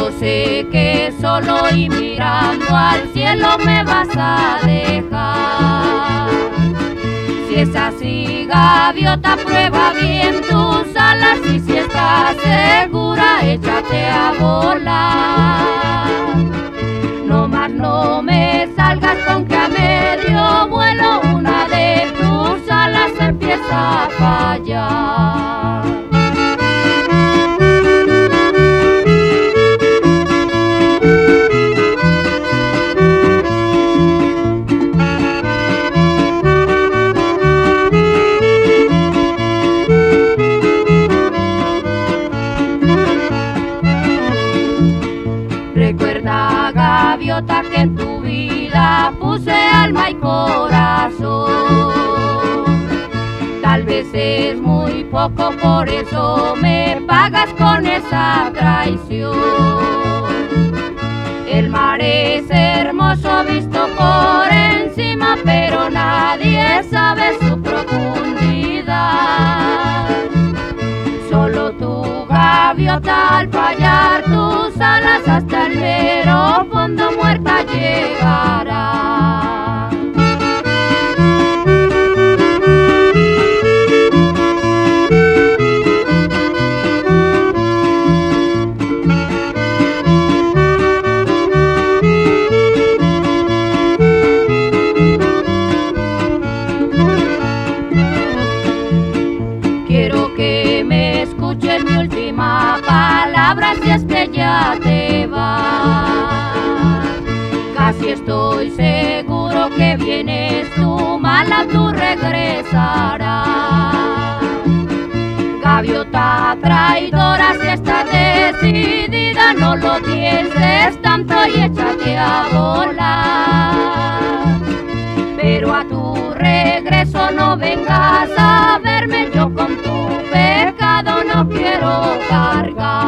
Yo sé que solo y mirando al cielo me vas a dejar. Si es así, gaviota, prueba bien tus alas y si estás segura, échate a volar. No más no me salgas con que a medio vuelo una de tus alas empieza a fallar. Recuerda, gaviota, que en tu vida puse alma y corazón. Tal vez es muy poco, por eso me pagas con esa traición. El mar es hermoso visto por encima, pero nadie sabe su profundidad. Solo tu gaviota, al fallar tus alas, hasta el mero fondo muerta llegará. Quiero que me escuches mi última palabra, si es que ya te vas. Casi estoy seguro que vienes tú, mala tú regresarás. Gaviota traidora, si estás decidida, no lo pienses tanto y échate a volar. Pero a tu regreso no vengas a verme, yo con tu pecado no quiero cargar.